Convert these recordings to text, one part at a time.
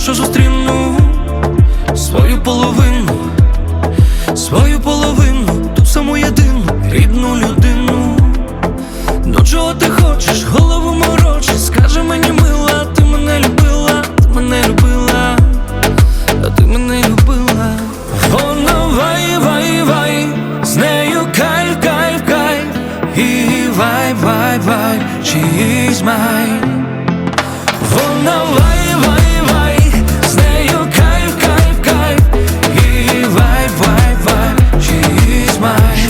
що зустріну свою половину, ту саму єдину рідну людину. Ну чого ти хочеш, голову морочиш? Скажи мені, мила, ти мене любила, ти мене любила, а ти мене любила. Вона вай, вай, вай, з нею кайф, кайф, кайф, і вай, вай, вай, she's mine. Вона вай, вай, вай, з нею кайф, кайф, кайф, і вай, вай, вай, she's mine.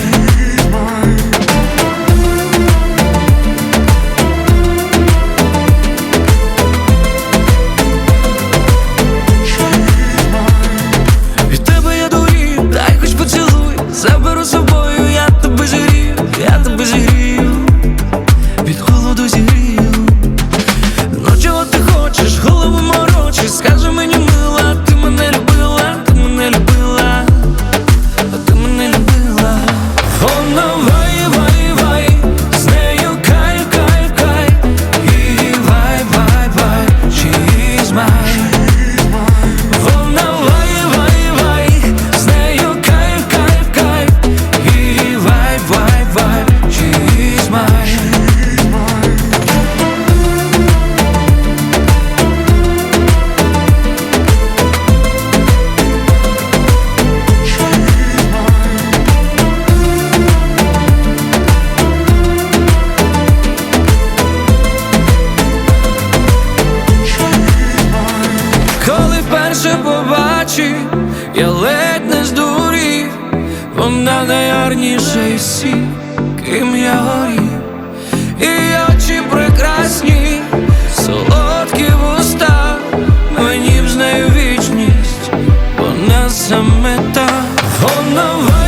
Від тебе я дурію, дай хоч поцілуй, заберу з собою, я тебе зігрію, я тебе зігрію, від холоду зігрію. Ну чого ти хочеш, голову морочиш? Скажи мені, мила, ти мене любила, ти мене любила, а ти мене любила. Вона вай, вай, вай, з нею кайф, кайф, кайф, і вай, вай, вай, she's mine. Вона вай, вай, вай, з нею кайф, кайф, кайф, і вай, вай, вай, she's mine. Коли вперше побачив, я ледь не здурів. Вона найгарніша із всіх, ким я горів. І очі прекрасні, солодкі вуста, мені б з нею вічність, вона саме та. Вона